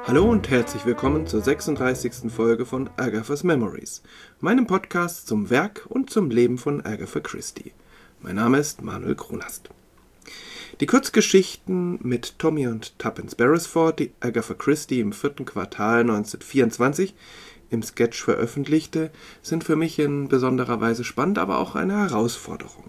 Hallo und herzlich willkommen zur 36. Folge von Agatha's Memories, meinem Podcast zum Werk und zum Leben von Agatha Christie. Mein Name ist Manuel Kronast. Die Kurzgeschichten mit Tommy und Tuppence Beresford, die Agatha Christie im 4. Quartal 1924 im Sketch veröffentlichte, sind für mich in besonderer Weise spannend, aber auch eine Herausforderung.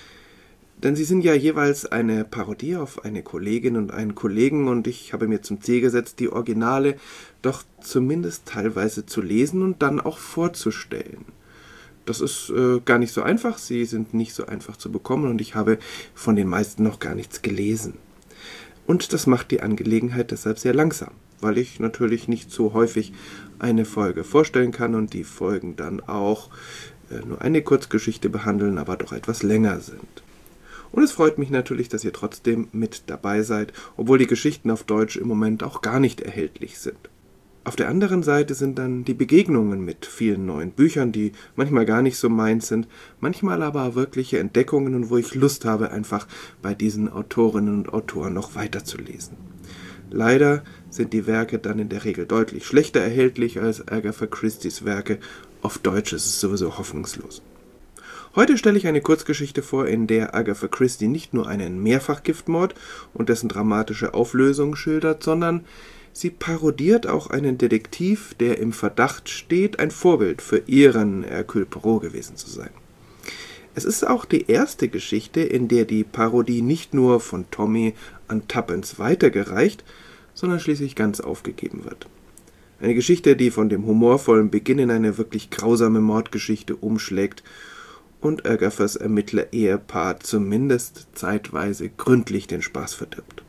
Denn sie sind ja jeweils eine Parodie auf eine Kollegin und einen Kollegen und ich habe mir zum Ziel gesetzt, die Originale doch zumindest teilweise zu lesen und dann auch vorzustellen. Das ist gar nicht so einfach, sie sind nicht so einfach zu bekommen und ich habe von den meisten noch gar nichts gelesen. Und das macht die Angelegenheit deshalb sehr langsam, weil ich natürlich nicht so häufig eine Folge vorstellen kann und die Folgen dann auch nur eine Kurzgeschichte behandeln, aber doch etwas länger sind. Und es freut mich natürlich, dass ihr trotzdem mit dabei seid, obwohl die Geschichten auf Deutsch im Moment auch gar nicht erhältlich sind. Auf der anderen Seite sind dann die Begegnungen mit vielen neuen Büchern, die manchmal gar nicht so meins sind, manchmal aber wirkliche Entdeckungen und wo ich Lust habe, einfach bei diesen Autorinnen und Autoren noch weiterzulesen. Leider sind die Werke dann in der Regel deutlich schlechter erhältlich als Agatha Christies Werke. Auf Deutsch ist es sowieso hoffnungslos. Heute stelle ich eine Kurzgeschichte vor, in der Agatha Christie nicht nur einen Mehrfachgiftmord und dessen dramatische Auflösung schildert, sondern sie parodiert auch einen Detektiv, der im Verdacht steht, ein Vorbild für ihren Hercule Poirot gewesen zu sein. Es ist auch die erste Geschichte, in der die Parodie nicht nur von Tommy an Tuppence weitergereicht, sondern schließlich ganz aufgegeben wird. Eine Geschichte, die von dem humorvollen Beginn in eine wirklich grausame Mordgeschichte umschlägt und Agathas Ermittler-Ehepaar zumindest zeitweise gründlich den Spaß verdirbt.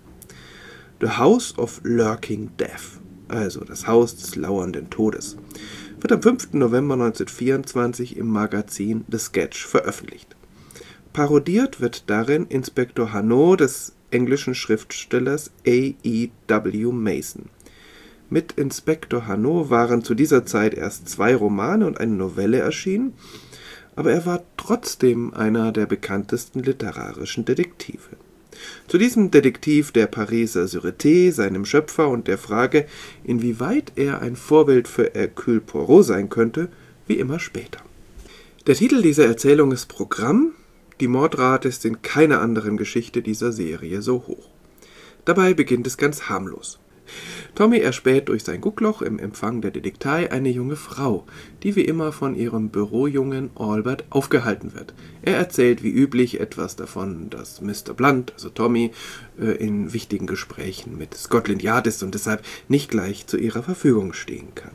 The House of Lurking Death, also das Haus des lauernden Todes, wird am 5. November 1924 im Magazin The Sketch veröffentlicht. Parodiert wird darin Inspektor Hanot des englischen Schriftstellers A.E.W. Mason. Mit Inspektor Hanot waren zu dieser Zeit erst 2 Romane und eine Novelle erschienen, aber er war trotzdem einer der bekanntesten literarischen Detektive. Zu diesem Detektiv der Pariser Sûreté, seinem Schöpfer und der Frage, inwieweit er ein Vorbild für Hercule Poirot sein könnte, wie immer später. Der Titel dieser Erzählung ist Programm. Die Mordrate ist in keiner anderen Geschichte dieser Serie so hoch. Dabei beginnt es ganz harmlos. Tommy erspäht durch sein Guckloch im Empfang der Detektei eine junge Frau, die wie immer von ihrem Bürojungen Albert aufgehalten wird. Er erzählt wie üblich etwas davon, dass Mr. Blunt, also Tommy, in wichtigen Gesprächen mit Scotland Yard ist und deshalb nicht gleich zu ihrer Verfügung stehen kann.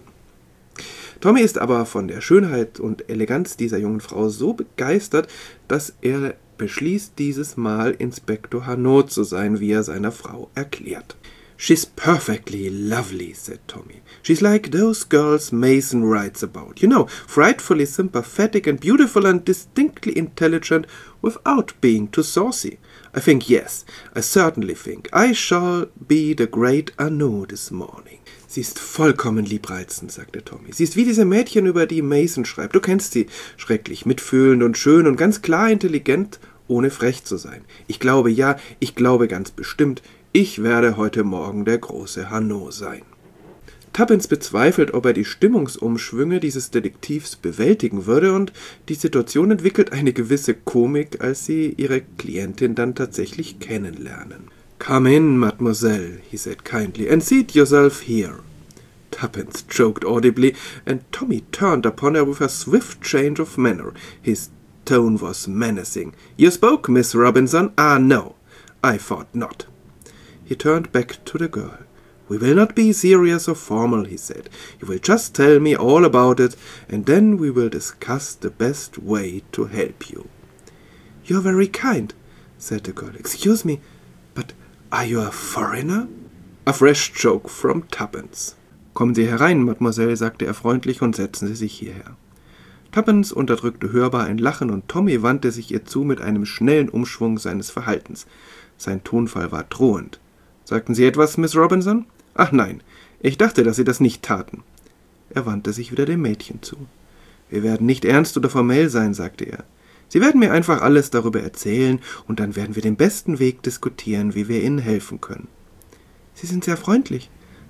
Tommy ist aber von der Schönheit und Eleganz dieser jungen Frau so begeistert, dass er beschließt, dieses Mal Inspektor Hanot zu sein, wie er seiner Frau erklärt. "She's perfectly lovely," said Tommy. "She's like those girls Mason writes about. You know, frightfully sympathetic and beautiful and distinctly intelligent without being too saucy. I think, yes, I certainly think I shall be the great Hanot this morning." "Sie ist vollkommen liebreizend", sagte Tommy. "Sie ist wie diese Mädchen, über die Mason schreibt. Du kennst sie. Schrecklich mitfühlend und schön und ganz klar intelligent, ohne frech zu sein. Ich glaube ganz bestimmt, ich werde heute Morgen der große Hanot sein." Tuppence bezweifelt, ob er die Stimmungsumschwünge dieses Detektivs bewältigen würde und die Situation entwickelt eine gewisse Komik, als sie ihre Klientin dann tatsächlich kennenlernen. "Come in, mademoiselle," he said kindly, "and seat yourself here." Tuppence choked audibly, and Tommy turned upon her with a swift change of manner. His tone was menacing. "You spoke, Miss Robinson? Ah, no. I thought not." He turned back to the girl. "We will not be serious or formal," he said. "You will just tell me all about it, and then we will discuss the best way to help you." "You're very kind," said the girl. "Excuse me, but are you a foreigner?" A fresh joke from Tuppence. "Kommen Sie herein, Mademoiselle", sagte er freundlich, "und setzen Sie sich hierher." Tuppence unterdrückte hörbar ein Lachen und Tommy wandte sich ihr zu mit einem schnellen Umschwung seines Verhaltens. Sein Tonfall war drohend. "Sagten Sie etwas, Miss Robinson?" "Ach nein, ich dachte, dass Sie das nicht taten." Er wandte sich wieder dem Mädchen zu. "Wir werden nicht ernst oder formell sein", sagte er. "Sie werden mir einfach alles darüber erzählen, und dann werden wir den besten Weg diskutieren, wie wir Ihnen helfen können." "Sie sind sehr freundlich",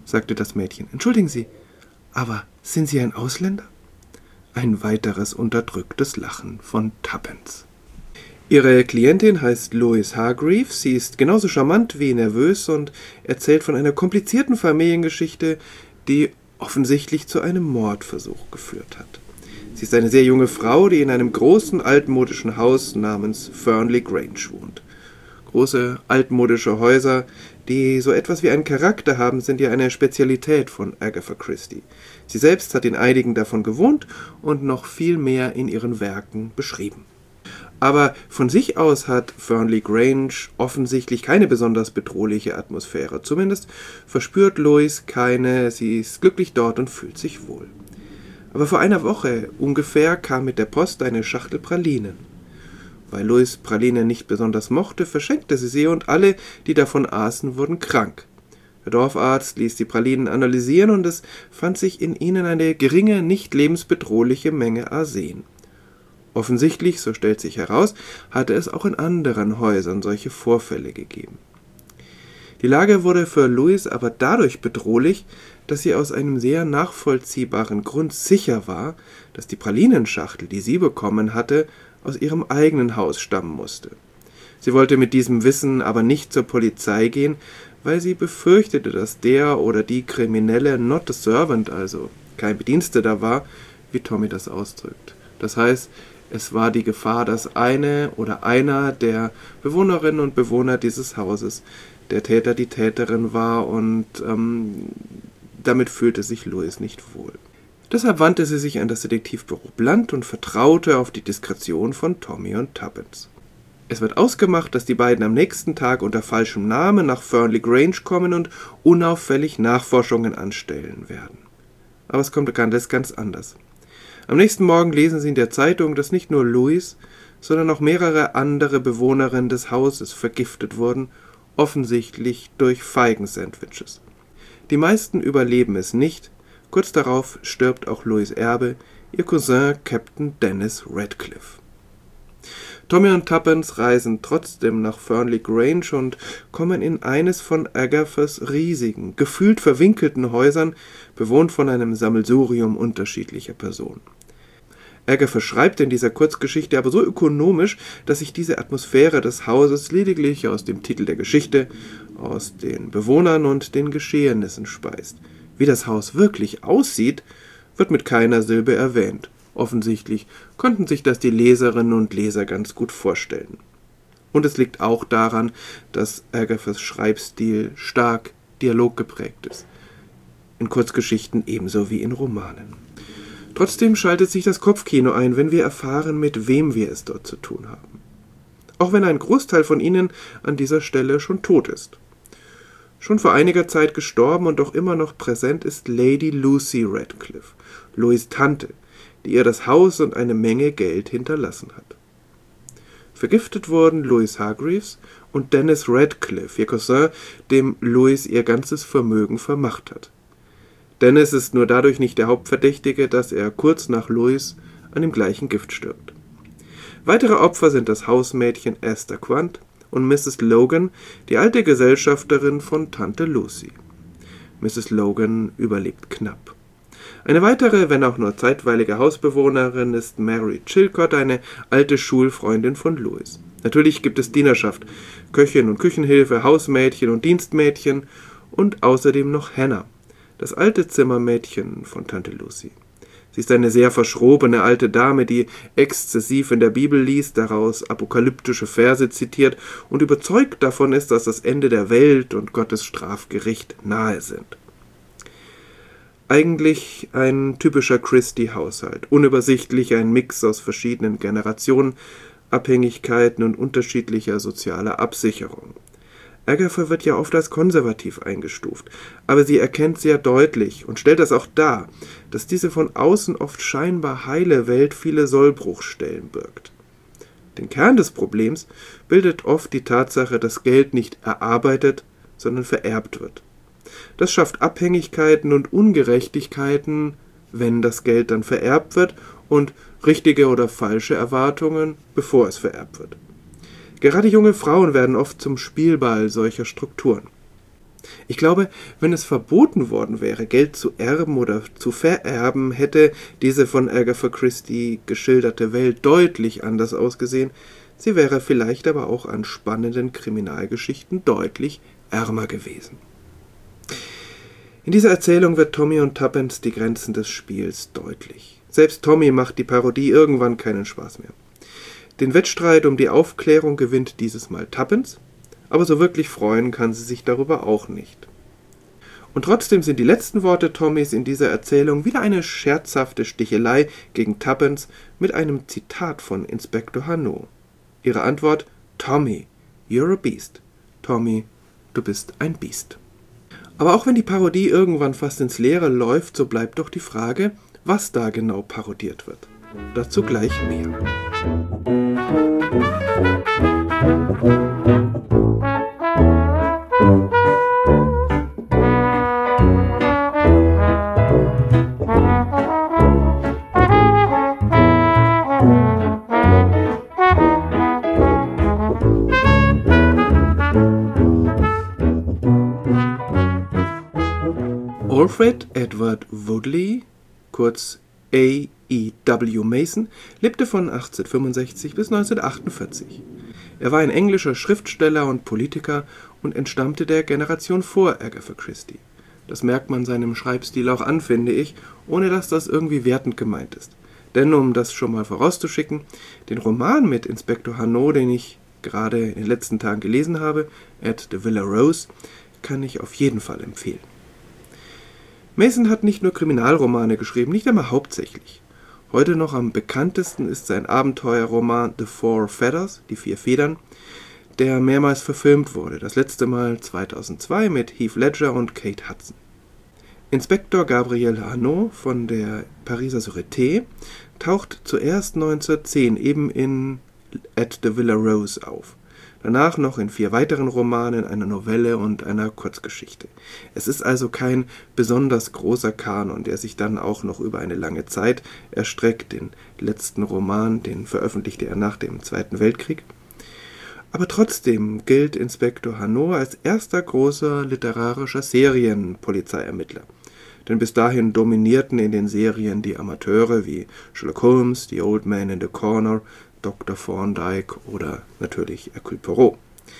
sagte das Mädchen. »Entschuldigen Sie, aber sind Sie ein Ausländer?« Ein weiteres unterdrücktes Lachen von Tuppence. Ihre Klientin heißt Lois Hargreaves. Sie ist genauso charmant wie nervös und erzählt von einer komplizierten Familiengeschichte, die offensichtlich zu einem Mordversuch geführt hat. Sie ist eine sehr junge Frau, die in einem großen altmodischen Haus namens Fernley Grange wohnt. Große altmodische Häuser, die so etwas wie einen Charakter haben, sind ja eine Spezialität von Agatha Christie. Sie selbst hat in einigen davon gewohnt und noch viel mehr in ihren Werken beschrieben. Aber von sich aus hat Fernley Grange offensichtlich keine besonders bedrohliche Atmosphäre. Zumindest verspürt Lois keine, sie ist glücklich dort und fühlt sich wohl. Aber vor einer Woche ungefähr kam mit der Post eine Schachtel Pralinen. Weil Lois Pralinen nicht besonders mochte, verschenkte sie sie und alle, die davon aßen, wurden krank. Der Dorfarzt ließ die Pralinen analysieren und es fand sich in ihnen eine geringe, nicht lebensbedrohliche Menge Arsen. Offensichtlich, so stellt sich heraus, hatte es auch in anderen Häusern solche Vorfälle gegeben. Die Lage wurde für Lois aber dadurch bedrohlich, dass sie aus einem sehr nachvollziehbaren Grund sicher war, dass die Pralinenschachtel, die sie bekommen hatte, aus ihrem eigenen Haus stammen musste. Sie wollte mit diesem Wissen aber nicht zur Polizei gehen, weil sie befürchtete, dass der oder die Kriminelle not a servant, also kein Bediensteter war, wie Tommy das ausdrückt. Das heißt, es war die Gefahr, dass eine oder einer der Bewohnerinnen und Bewohner dieses Hauses der Täter, die Täterin war und damit fühlte sich Lois nicht wohl. Deshalb wandte sie sich an das Detektivbüro Blunt und vertraute auf die Diskretion von Tommy und Tuppence. Es wird ausgemacht, dass die beiden am nächsten Tag unter falschem Namen nach Fernley Grange kommen und unauffällig Nachforschungen anstellen werden. Aber es kommt alles ganz anders. Am nächsten Morgen lesen sie in der Zeitung, dass nicht nur Lois, sondern auch mehrere andere Bewohnerinnen des Hauses vergiftet wurden, offensichtlich durch Feigensandwiches. Die meisten überleben es nicht. Kurz darauf stirbt auch Lois Erbe, ihr Cousin Captain Dennis Radcliffe. Tommy und Tuppence reisen trotzdem nach Fernley Grange und kommen in eines von Agathas riesigen, gefühlt verwinkelten Häusern, bewohnt von einem Sammelsurium unterschiedlicher Personen. Agatha schreibt in dieser Kurzgeschichte aber so ökonomisch, dass sich diese Atmosphäre des Hauses lediglich aus dem Titel der Geschichte, aus den Bewohnern und den Geschehnissen speist. Wie das Haus wirklich aussieht, wird mit keiner Silbe erwähnt. Offensichtlich konnten sich das die Leserinnen und Leser ganz gut vorstellen. Und es liegt auch daran, dass Agathas Schreibstil stark dialoggeprägt ist. In Kurzgeschichten ebenso wie in Romanen. Trotzdem schaltet sich das Kopfkino ein, wenn wir erfahren, mit wem wir es dort zu tun haben. Auch wenn ein Großteil von ihnen an dieser Stelle schon tot ist. Schon vor einiger Zeit gestorben und doch immer noch präsent ist Lady Lucy Radcliffe, Lois Tante, die ihr das Haus und eine Menge Geld hinterlassen hat. Vergiftet wurden Lois Hargreaves und Dennis Radcliffe, ihr Cousin, dem Lois ihr ganzes Vermögen vermacht hat. Dennis ist nur dadurch nicht der Hauptverdächtige, dass er kurz nach Lois an dem gleichen Gift stirbt. Weitere Opfer sind das Hausmädchen Esther Quant und Mrs. Logan, die alte Gesellschafterin von Tante Lucy. Mrs. Logan überlebt knapp. Eine weitere, wenn auch nur zeitweilige Hausbewohnerin ist Mary Chilcott, eine alte Schulfreundin von Lois. Natürlich gibt es Dienerschaft, Köchin und Küchenhilfe, Hausmädchen und Dienstmädchen und außerdem noch Hannah, das alte Zimmermädchen von Tante Lucy. Sie ist eine sehr verschrobene alte Dame, die exzessiv in der Bibel liest, daraus apokalyptische Verse zitiert und überzeugt davon ist, dass das Ende der Welt und Gottes Strafgericht nahe sind. Eigentlich ein typischer Christie-Haushalt, unübersichtlich, ein Mix aus verschiedenen Generationen, Abhängigkeiten und unterschiedlicher sozialer Absicherung. Agatha wird ja oft als konservativ eingestuft, aber sie erkennt sehr deutlich und stellt das auch dar, dass diese von außen oft scheinbar heile Welt viele Sollbruchstellen birgt. Den Kern des Problems bildet oft die Tatsache, dass Geld nicht erarbeitet, sondern vererbt wird. Das schafft Abhängigkeiten und Ungerechtigkeiten, wenn das Geld dann vererbt wird, und richtige oder falsche Erwartungen, bevor es vererbt wird. Gerade junge Frauen werden oft zum Spielball solcher Strukturen. Ich glaube, wenn es verboten worden wäre, Geld zu erben oder zu vererben, hätte diese von Agatha Christie geschilderte Welt deutlich anders ausgesehen. Sie wäre vielleicht aber auch an spannenden Kriminalgeschichten deutlich ärmer gewesen. In dieser Erzählung wird Tommy und Tuppence die Grenzen des Spiels deutlich. Selbst Tommy macht die Parodie irgendwann keinen Spaß mehr. Den Wettstreit um die Aufklärung gewinnt dieses Mal Tuppence, aber so wirklich freuen kann sie sich darüber auch nicht. Und trotzdem sind die letzten Worte Tommys in dieser Erzählung wieder eine scherzhafte Stichelei gegen Tuppence mit einem Zitat von Inspektor Harnaud. Ihre Antwort: Tommy, you're a beast. Tommy, du bist ein Biest. Aber auch wenn die Parodie irgendwann fast ins Leere läuft, so bleibt doch die Frage, was da genau parodiert wird. Dazu gleich mehr. Alfred Edward Woodley, kurz A.E.W. Mason, lebte von 1865 bis 1948. Er war ein englischer Schriftsteller und Politiker und entstammte der Generation vor Agatha Christie. Das merkt man seinem Schreibstil auch an, finde ich, ohne dass das irgendwie wertend gemeint ist. Denn um das schon mal vorauszuschicken, den Roman mit Inspektor Harnaud, den ich gerade in den letzten Tagen gelesen habe, At the Villa Rose, kann ich auf jeden Fall empfehlen. Mason hat nicht nur Kriminalromane geschrieben, nicht einmal hauptsächlich. Heute noch am bekanntesten ist sein Abenteuerroman The Four Feathers, die 4 Federn, der mehrmals verfilmt wurde, das letzte Mal 2002 mit Heath Ledger und Kate Hudson. Inspektor Gabriel Harnaud von der Pariser Sûreté taucht zuerst 1910 eben in At the Villa Rose auf. Danach noch in 4 weiteren Romanen, einer Novelle und einer Kurzgeschichte. Es ist also kein besonders großer Kanon, der sich dann auch noch über eine lange Zeit erstreckt. Den letzten Roman, den veröffentlichte er nach dem Zweiten Weltkrieg. Aber trotzdem gilt Inspektor Harnaud als erster großer literarischer Serienpolizeiermittler. Denn bis dahin dominierten in den Serien die Amateure wie Sherlock Holmes, The Old Man in the Corner, Dr. Thorndyke oder natürlich Hercule Poirot.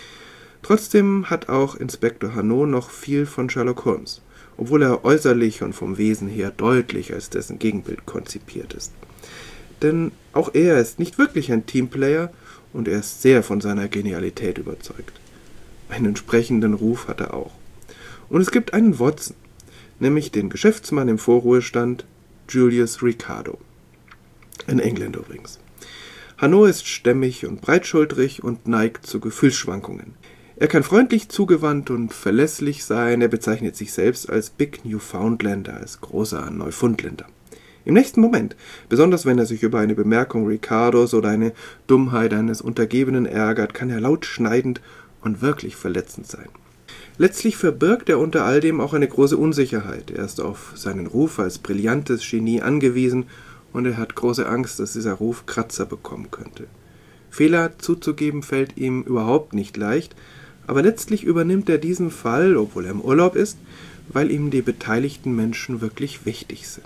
Trotzdem hat auch Inspektor Harnaud noch viel von Sherlock Holmes, obwohl er äußerlich und vom Wesen her deutlich als dessen Gegenbild konzipiert ist. Denn auch er ist nicht wirklich ein Teamplayer und er ist sehr von seiner Genialität überzeugt. Einen entsprechenden Ruf hat er auch. Und es gibt einen Watson, nämlich den Geschäftsmann im Vorruhestand, Julius Ricardo. Ein Engländer übrigens. Harnaud ist stämmig und breitschultrig und neigt zu Gefühlsschwankungen. Er kann freundlich, zugewandt und verlässlich sein, er bezeichnet sich selbst als Big Newfoundlander, als großer Neufundländer. Im nächsten Moment, besonders wenn er sich über eine Bemerkung Ricardos oder eine Dummheit eines Untergebenen ärgert, kann er laut schneidend und wirklich verletzend sein. Letztlich verbirgt er unter all dem auch eine große Unsicherheit. Er ist auf seinen Ruf als brillantes Genie angewiesen und er hat große Angst, dass dieser Ruf Kratzer bekommen könnte. Fehler zuzugeben fällt ihm überhaupt nicht leicht, aber letztlich übernimmt er diesen Fall, obwohl er im Urlaub ist, weil ihm die beteiligten Menschen wirklich wichtig sind.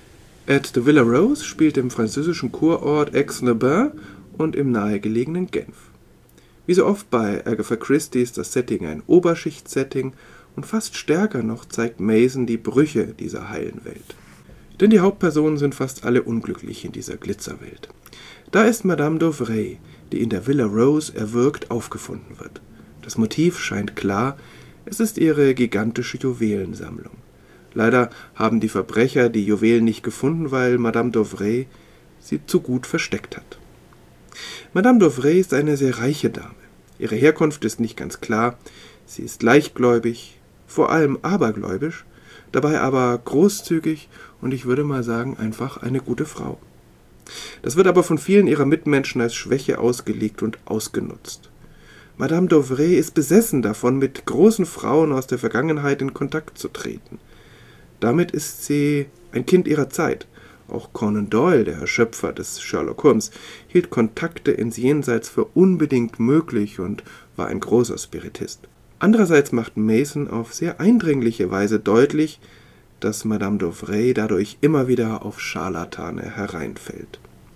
At the Villa Rose spielt im französischen Kurort Aix-les-Bains und im nahegelegenen Genf. Wie so oft bei Agatha Christie ist das Setting ein Oberschicht-Setting und fast stärker noch zeigt Mason die Brüche dieser heilen Welt. Denn die Hauptpersonen sind fast alle unglücklich in dieser Glitzerwelt. Da ist Madame d'Auvray, die in der Villa Rose erwürgt aufgefunden wird. Das Motiv scheint klar, es ist ihre gigantische Juwelensammlung. Leider haben die Verbrecher die Juwelen nicht gefunden, weil Madame d'Auvray sie zu gut versteckt hat. Madame d'Auvray ist eine sehr reiche Dame. Ihre Herkunft ist nicht ganz klar, sie ist leichtgläubig, vor allem abergläubisch, dabei aber großzügig und ich würde mal sagen, einfach eine gute Frau. Das wird aber von vielen ihrer Mitmenschen als Schwäche ausgelegt und ausgenutzt. Madame d'Auvray ist besessen davon, mit großen Frauen aus der Vergangenheit in Kontakt zu treten. Damit ist sie ein Kind ihrer Zeit. Auch Conan Doyle, der Schöpfer des Sherlock Holmes, hielt Kontakte ins Jenseits für unbedingt möglich und war ein großer Spiritist. Andererseits macht Mason auf sehr eindringliche Weise deutlich, dass Madame Dovray dadurch immer wieder auf Scharlatane hereinfällt.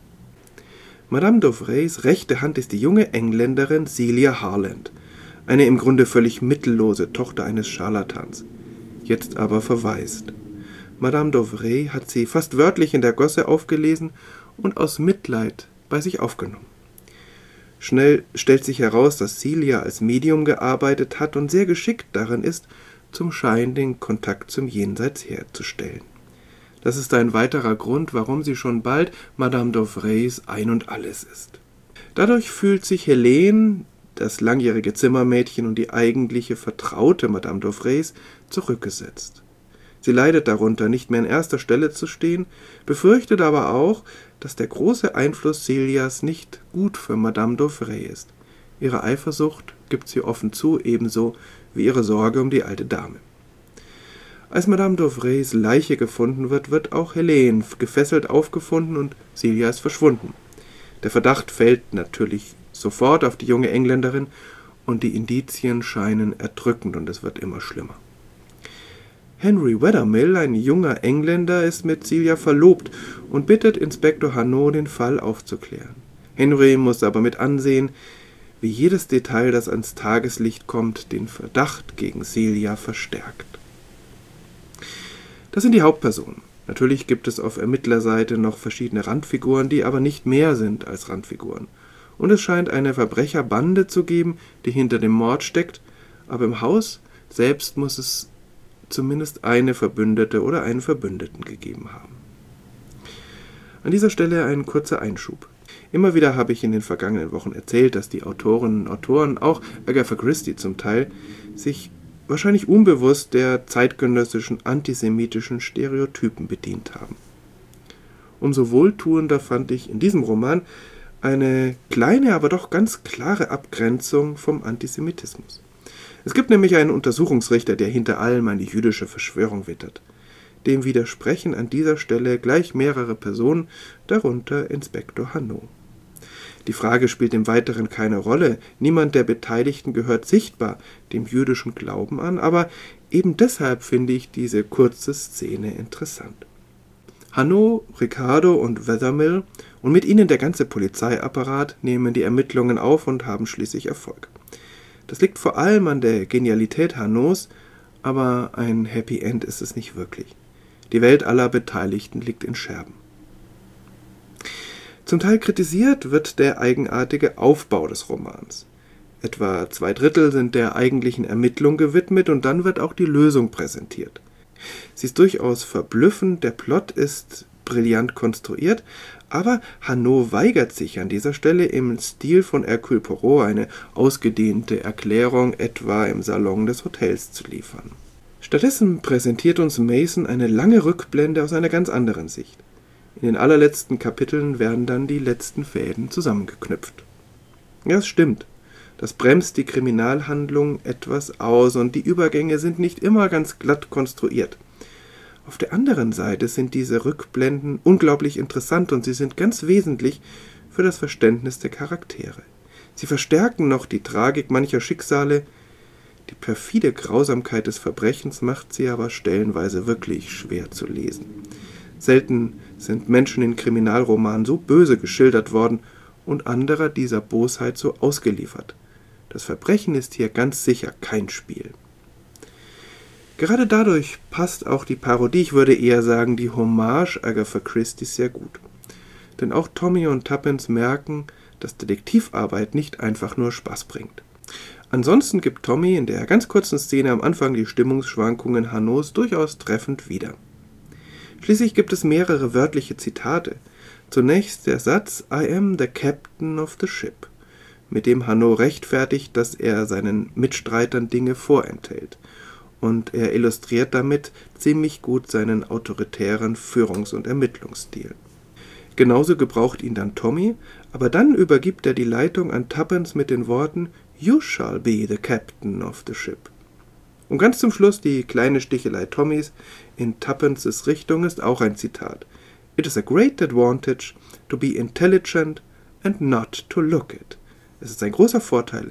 Madame Dovrays rechte Hand ist die junge Engländerin Celia Harland, eine im Grunde völlig mittellose Tochter eines Scharlatans, jetzt aber verwaist. Madame Dovray hat sie fast wörtlich in der Gosse aufgelesen und aus Mitleid bei sich aufgenommen. Schnell stellt sich heraus, dass Celia als Medium gearbeitet hat und sehr geschickt darin ist, zum Schein den Kontakt zum Jenseits herzustellen. Das ist ein weiterer Grund, warum sie schon bald Madame Dovrays Ein und Alles ist. Dadurch fühlt sich Helene, das langjährige Zimmermädchen und die eigentliche Vertraute Madame Dovrays, zurückgesetzt. Sie leidet darunter, nicht mehr an erster Stelle zu stehen, befürchtet aber auch, dass der große Einfluss Celias nicht gut für Madame Dovray ist. Ihre Eifersucht gibt sie offen zu, ebenso wie ihre Sorge um die alte Dame. Als Madame Dovrays Leiche gefunden wird, wird auch Helene gefesselt aufgefunden und Celia ist verschwunden. Der Verdacht fällt natürlich sofort auf die junge Engländerin und die Indizien scheinen erdrückend und es wird immer schlimmer. Henry Wethermill, ein junger Engländer, ist mit Celia verlobt und bittet Inspektor Hanaud, den Fall aufzuklären. Henry muss aber mit ansehen, wie jedes Detail, das ans Tageslicht kommt, den Verdacht gegen Celia verstärkt. Das sind die Hauptpersonen. Natürlich gibt es auf Ermittlerseite noch verschiedene Randfiguren, die aber nicht mehr sind als Randfiguren. Und es scheint eine Verbrecherbande zu geben, die hinter dem Mord steckt, aber im Haus selbst muss es zumindest eine Verbündete oder einen Verbündeten gegeben haben. An dieser Stelle ein kurzer Einschub. Immer wieder habe ich in den vergangenen Wochen erzählt, dass die Autorinnen und Autoren, auch Agatha Christie zum Teil, sich wahrscheinlich unbewusst der zeitgenössischen antisemitischen Stereotypen bedient haben. Umso wohltuender fand ich in diesem Roman eine kleine, aber doch ganz klare Abgrenzung vom Antisemitismus. Es gibt nämlich einen Untersuchungsrichter, der hinter allem eine jüdische Verschwörung wittert. Dem widersprechen an dieser Stelle gleich mehrere Personen, darunter Inspektor Hanaud. Die Frage spielt im Weiteren keine Rolle, niemand der Beteiligten gehört sichtbar dem jüdischen Glauben an, aber eben deshalb finde ich diese kurze Szene interessant. Hanaud, Ricardo und Wethermill und mit ihnen der ganze Polizeiapparat nehmen die Ermittlungen auf und haben schließlich Erfolg. Das liegt vor allem an der Genialität Hanauds, aber ein Happy End ist es nicht wirklich. Die Welt aller Beteiligten liegt in Scherben. Zum Teil kritisiert wird der eigenartige Aufbau des Romans. Etwa 2/3 sind der eigentlichen Ermittlung gewidmet und dann wird auch die Lösung präsentiert. Sie ist durchaus verblüffend, der Plot ist brillant konstruiert, aber Hanaud weigert sich an dieser Stelle im Stil von Hercule Poirot eine ausgedehnte Erklärung etwa im Salon des Hotels zu liefern. Stattdessen präsentiert uns Mason eine lange Rückblende aus einer ganz anderen Sicht. In den allerletzten Kapiteln werden dann die letzten Fäden zusammengeknüpft. Ja, es stimmt. Das bremst die Kriminalhandlung etwas aus und die Übergänge sind nicht immer ganz glatt konstruiert. Auf der anderen Seite sind diese Rückblenden unglaublich interessant und sie sind ganz wesentlich für das Verständnis der Charaktere. Sie verstärken noch die Tragik mancher Schicksale. Die perfide Grausamkeit des Verbrechens macht sie aber stellenweise wirklich schwer zu lesen. Selten sind Menschen in Kriminalromanen so böse geschildert worden und anderer dieser Bosheit so ausgeliefert. Das Verbrechen ist hier ganz sicher kein Spiel. Gerade dadurch passt auch die Parodie, ich würde eher sagen die Hommage Agatha Christie sehr gut. Denn auch Tommy und Tuppence merken, dass Detektivarbeit nicht einfach nur Spaß bringt. Ansonsten gibt Tommy in der ganz kurzen Szene am Anfang die Stimmungsschwankungen Hanauds durchaus treffend wieder. Schließlich gibt es mehrere wörtliche Zitate. Zunächst der Satz "I am the captain of the ship", mit dem Hanaud rechtfertigt, dass er seinen Mitstreitern Dinge vorenthält. Und er illustriert damit ziemlich gut seinen autoritären Führungs- und Ermittlungsstil. Genauso gebraucht ihn dann Tommy, aber dann übergibt er die Leitung an Tuppence mit den Worten "You shall be the captain of the ship". Und ganz zum Schluss die kleine Stichelei Tommys in Tuppences Richtung ist auch ein Zitat. "It is a great advantage to be intelligent and not to look it". Es ist ein großer Vorteil,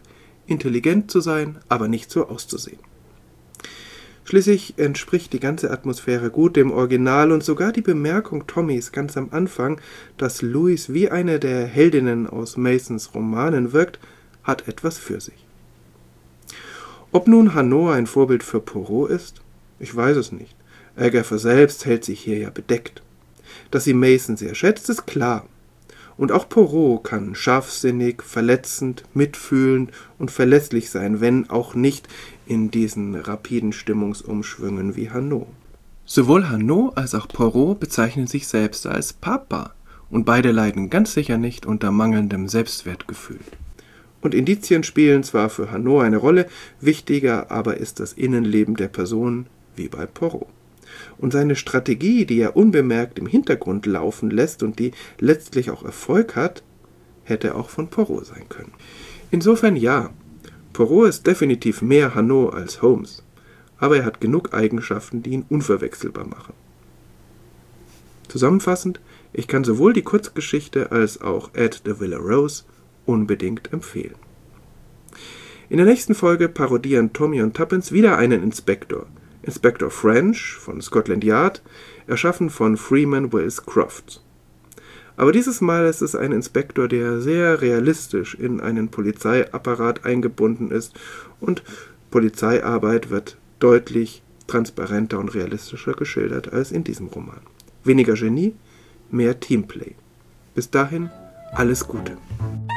intelligent zu sein, aber nicht so auszusehen. Schließlich entspricht die ganze Atmosphäre gut dem Original und sogar die Bemerkung Tommys ganz am Anfang, dass Louise wie eine der Heldinnen aus Masons Romanen wirkt, hat etwas für sich. Ob nun Hanaud ein Vorbild für Poirot ist? Ich weiß es nicht. Agatha selbst hält sich hier ja bedeckt. Dass sie Mason sehr schätzt, ist klar. Und auch Poirot kann scharfsinnig, verletzend, mitfühlend und verlässlich sein, wenn auch nicht in diesen rapiden Stimmungsumschwüngen wie Hanaud. Sowohl Hanaud als auch Poirot bezeichnen sich selbst als Papa und beide leiden ganz sicher nicht unter mangelndem Selbstwertgefühl. Und Indizien spielen zwar für Hanaud eine Rolle, wichtiger aber ist das Innenleben der Person wie bei Poirot. Und seine Strategie, die er unbemerkt im Hintergrund laufen lässt und die letztlich auch Erfolg hat, hätte auch von Poirot sein können. Insofern ja, Poirot ist definitiv mehr Hanaud als Holmes, aber er hat genug Eigenschaften, die ihn unverwechselbar machen. Zusammenfassend, ich kann sowohl die Kurzgeschichte als auch At the Villa Rose unbedingt empfehlen. In der nächsten Folge parodieren Tommy und Tuppence wieder einen Inspektor. Inspector French von Scotland Yard, erschaffen von Freeman Wills Crofts. Aber dieses Mal ist es ein Inspektor, der sehr realistisch in einen Polizeiapparat eingebunden ist und Polizeiarbeit wird deutlich transparenter und realistischer geschildert als in diesem Roman. Weniger Genie, mehr Teamplay. Bis dahin, alles Gute.